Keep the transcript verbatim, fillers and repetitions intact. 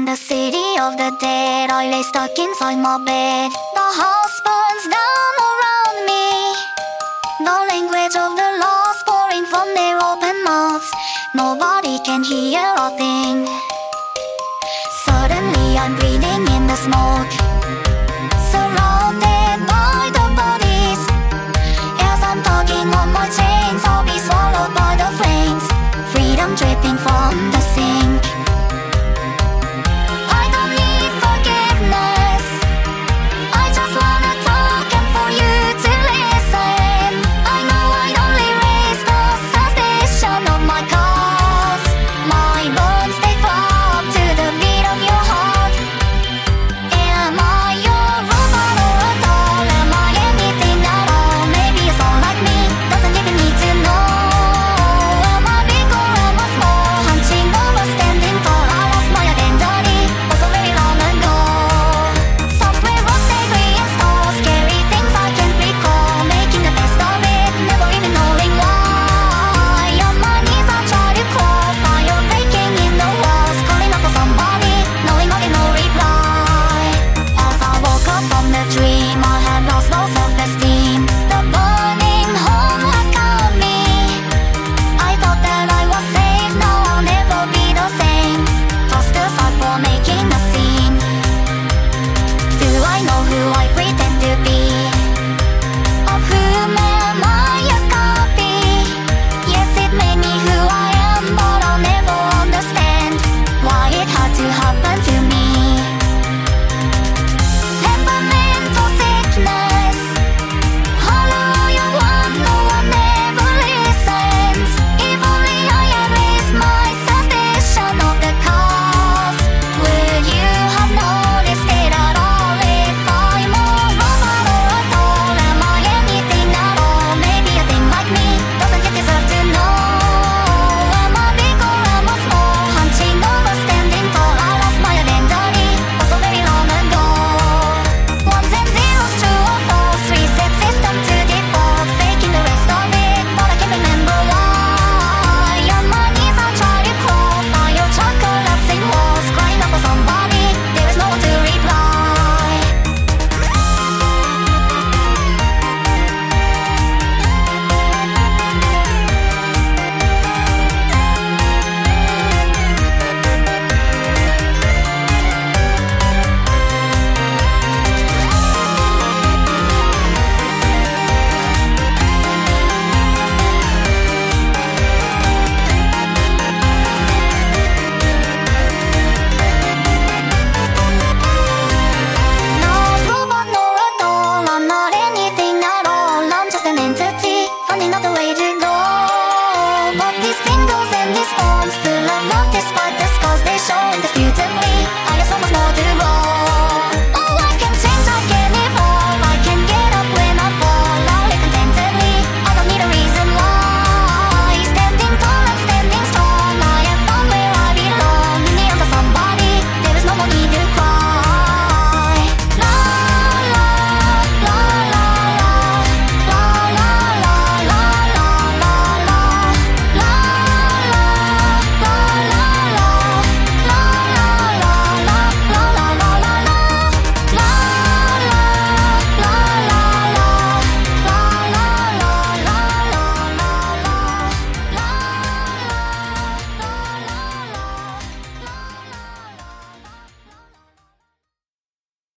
In the city of the dead, I lay stuck inside my bed. The house burns down around me. The language of the lost pouring from their open mouths. Nobody can hear a thing. Suddenly I'm breathing in the smoke, surrounded by the bodies. As I'm tugging on my chains, I'll be swallowed by the flames. Freedom dripping from the sink. I don't need forgiveness, I just wanna talk and for you to listen. I know I'd only raise the suspicion of my cause. My bones, they throb to the beat of your heart. Am I your robot or a doll? Am I anything at all? Maybe a soul like me doesn't even need to know. Am I big or am I small? Hunching over, standing tall. I lost my identity oh so very long ago. Software was they reinstall. Scary things I can't recall. Making the best of it, never even knowing why. On my knees I try to crawl. Fire breaking in the walls, calling out for somebody, knowing I'll get no reply. As I woke up from the dream, I had lost all self-esteem. The burning home had got me. I thought that I was safe, now I'll never be the same. Tossed aside for making a scene. Do I know who I pretend to be? Of whom am I a copy? Yes, it made me who I am, but I'll never understand why it had to happen to me. Temperamental sickness, hallelujah, one, no one ever listens. If only I had raised my suspicion of the cause, would you have noticed it at all? If I'm a robot or a doll, am I anything at all? Maybe a thing like me doesn't yet deserve to know. Am I big or am I small? Hunching over, standing tall. I lost my identity oh so very long ago. Ones and zeros, true or false. Reset system to default. Faking the rest of it, but I can't remember why. On my knees I try to crawl. Fire truck collapsing walls, crying out for somebody. There is no one to reply. Not robot nor a doll, I'm not anything at all. I'm just an entity, finding out the way to go. But these fingers and these bones, full of love despite the scars they show indisputably. I have so much more to go.